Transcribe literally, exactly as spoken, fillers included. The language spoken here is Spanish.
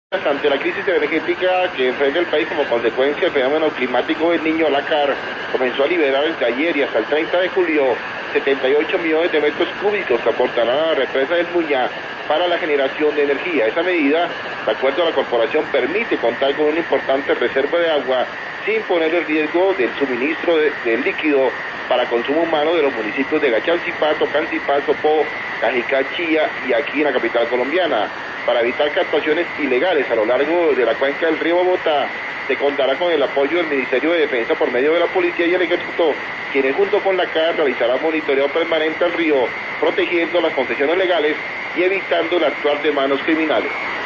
Ante la crisis energética que enfrenta el país como consecuencia del fenómeno climático del Niño, la C A R comenzó a liberar desde ayer y hasta el treinta de julio setenta y ocho millones de metros cúbicos que aportarán a la represa del Muña para la generación de energía. Esa medida, de acuerdo a la corporación, permite contar con una importante reserva de agua sin poner en riesgo del suministro de, del líquido para consumo humano de los municipios de Gachancipá, Tocancipá, Sopó, Cajicá, Chía y aquí en la capital colombiana. Para evitar captaciones ilegales a lo largo de la cuenca del río Bogotá, se contará con el apoyo del Ministerio de Defensa por medio de la Policía y el Ejército, quienes junto con la C A R realizarán monitoreo permanente al río, protegiendo las concesiones legales y evitando el actuar de manos criminales.